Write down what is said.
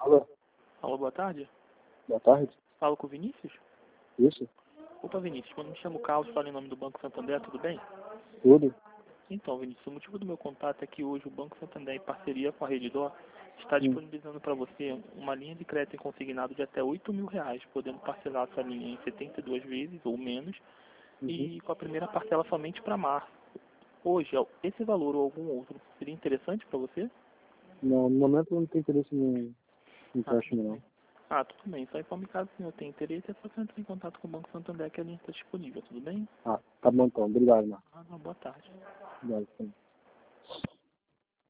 Alô, Alô, boa tarde. boa tarde. Falo com o Vinícius? Isso? Opa, Vinícius, quando me chamo Carlos, falo em nome do Banco Santander, tudo bem? Tudo? Então, Vinícius, o motivo do meu contato é que hoje o Banco Santander, em parceria com a Redditor, está disponibilizando para você uma linha de crédito consignado de até R$ 8.000, podendo parcelar sua linha em 72 vezes ou menos, e com a primeira parcela somente para março. Hoje, esse valor ou algum outro seria interessante para você? Não, no momento eu não tenho interesse em Ah, empréstimo, não. tudo bem. Só informe caso o senhor tenha interesse, é só você entrar em contato com o Banco Santander que a linha está disponível, tudo bem? Tá bom então. Obrigado, Marcos. Boa tarde. Obrigado.